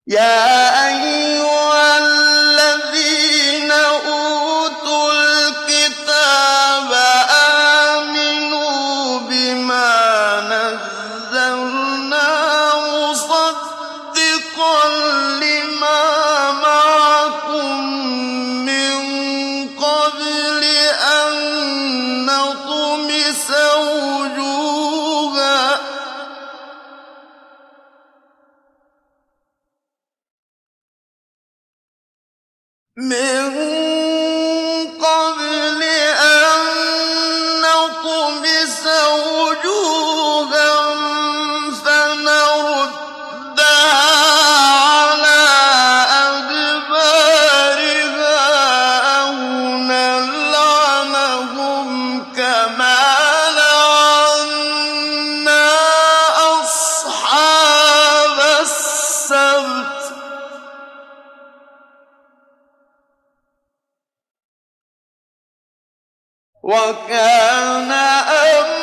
يا أيها الذين أوتوا الكتاب آمنوا بما نزلنا مصدقا لما معكم من قبل أن نطمس وجوها فنردها على أدبارها أو نلعنهم كما لعنا أصحاب السبت وكان أمرا